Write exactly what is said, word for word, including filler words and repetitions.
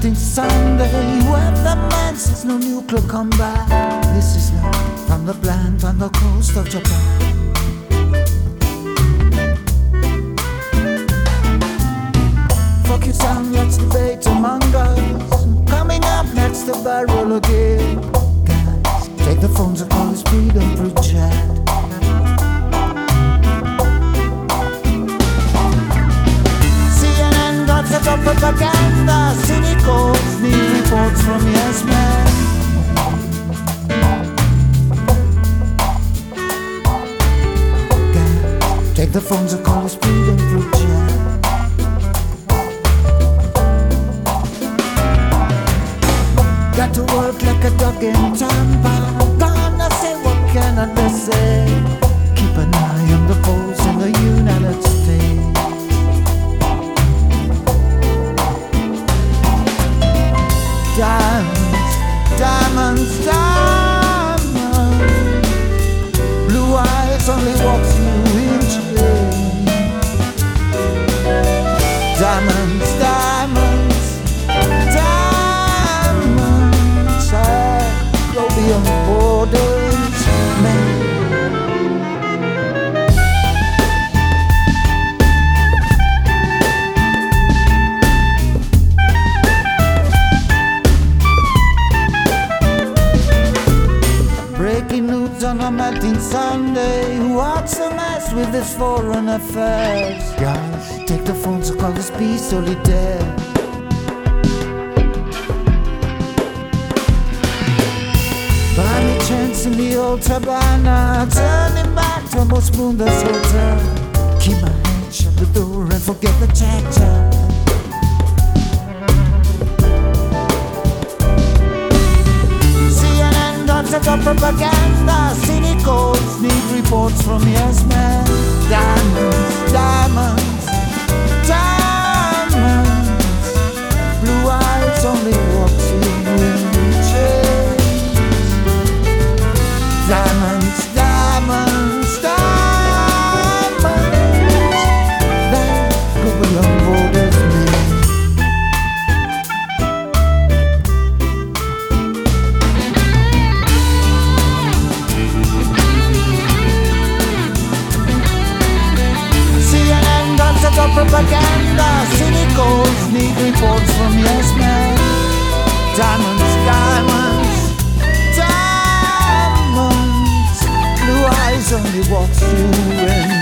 melting Sunday. Weatherman says no nuclear combat. This is love from the plant on the coast of Japan. Fuck you sound, let's debate among us. Coming up next, the barrel again. Guys, take the phones and call this freedom project. C N N got set up propaganda. Cynicals need reports from yes men. Guys, take the phones and call this freedom project. Got to work like a dog in Tampa. Gonna say what cannot be said. Keep an eye on the polls in the United States. Diamonds, diamonds, diamonds. Blue eyes only walks you in chains. Diamonds, diamonds, diamonds. Go beyond borders, man. Breaking news on a melting Sunday. What's the mess with this foreign affairs? Guys, take the phones and call this peace solidaire. Buy me chance in the old Tabana, turning back to most Bundes hotel. Keep my hand shut the door and forget the chatter. C N N got set up propaganda. Cynicals need reports from yes men. Diamonds, diamonds, diamonds. Blue eyes only walks you in chains. Diamonds, diamonds, diamonds. That go beyond borders, man. C N N got set up propaganda. Cynicals need reports from yes men. Diamonds, diamonds, diamonds. Blue eyes only walks you in